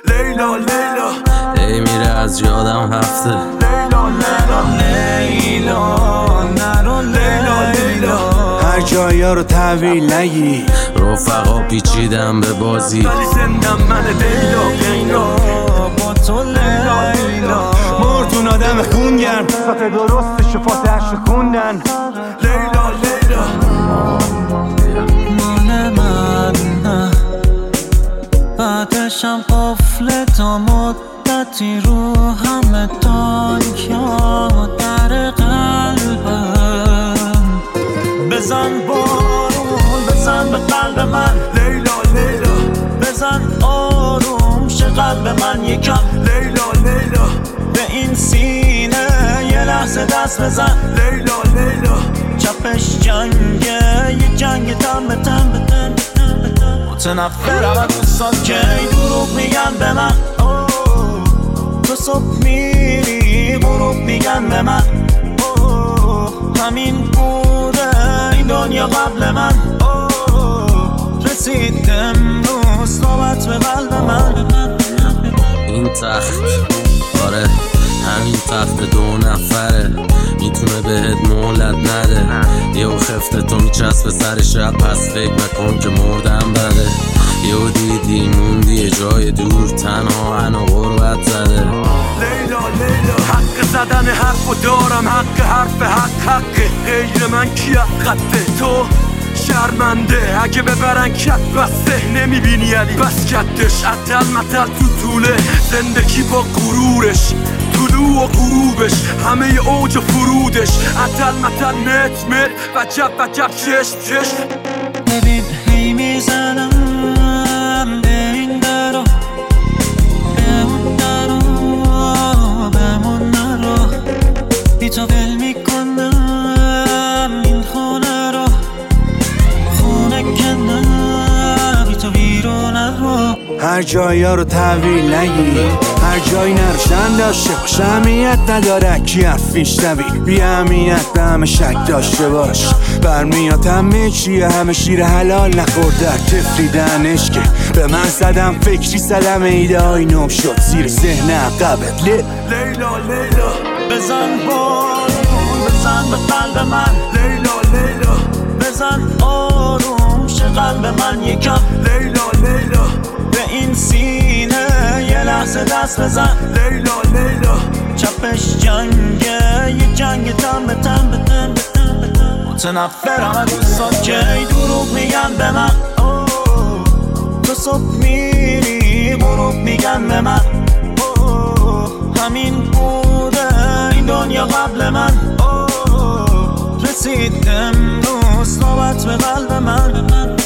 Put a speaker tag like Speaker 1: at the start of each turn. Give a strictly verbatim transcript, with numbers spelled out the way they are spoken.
Speaker 1: لیلا لیلا
Speaker 2: ای میره از یادم هفته
Speaker 1: لیلا لیلا لیلا نرو لیلا لیلا
Speaker 3: هر جایا رو تحویل نگی
Speaker 2: رفقا پیچیدم به بازی
Speaker 1: ولی زندم من لیلا لیلا با تو لیلا
Speaker 3: مردون آدم خونگرم صفت درست شفاتش رو خوندن
Speaker 1: لیلا لیلا
Speaker 4: مال من بعدشم قفل تا مدتی رو همه تانکیا در قلبم بزن بارون بزن به قلب من
Speaker 1: لیلا لیلا
Speaker 4: بزن آروم شه قلب من یکم
Speaker 1: لیلا لیلا
Speaker 4: به این سینه یه لحظه دست بزن
Speaker 1: لیلا لیلا
Speaker 4: چپش جنگه یه جنگ تن به تن به تن متنفرم از دوستان که دروغ میگن به من تو صبح میری غروب میگن به من همین بوده این دنیا قبل من رسید امروز نوبت به قلب من
Speaker 2: این تخت آره همین تخت دو نفره میتونه بهت مهلت نده یهو خفته تو میچسبه سر شب پس فکر نکن که مردم بده یهو دیدی موندی یه جای دور تنها هنو غربت زده
Speaker 1: لیلا لیلا حق زدن حرفو دارم حق حرف حق حق غیر من کی حقته تو شرمنده اگه ببرن کت بسته نمیبینی علی بس کتش اتل متل تو طوله زندگی با غرورش طلوع و غروبش همه اوج و فرودش اتل متل متر متر وجب وجب چشم چشم
Speaker 4: ببین هی میزنم به این درو به اون درو بمون نرو بی تو ول میکنم این خونه رو خونه کنم بی تو بیرون نرو
Speaker 3: هر جایا رو تحویل نگی هر جایی نرشن داشته باش اهمیت نداره کی حرف میشنوی بی اهمیت به همه شک داشته باش برمیاد همه چیه همه شیر حلال نخورده تفریدنش که به من زدم فکری زدم ایده های نم شد زیر ذهن عقبت لی
Speaker 1: لیلا لیلا
Speaker 4: بزن بارون بزن به قلب من
Speaker 1: لیلا لیلا
Speaker 4: بزن آروم شه قلب من یکم
Speaker 1: لیلا لیلا
Speaker 4: به این سینه یه لحظه دست بزن
Speaker 1: لیلا لیلا
Speaker 4: چپش جنگه یه جنگ تن به تن به تن به تن به تن متنفرم از دوستان که دروغ میگن به من تو صبح میری غروب میگن به من همین بوده این دنیا قبل من رسید امروز نوبت به قلب من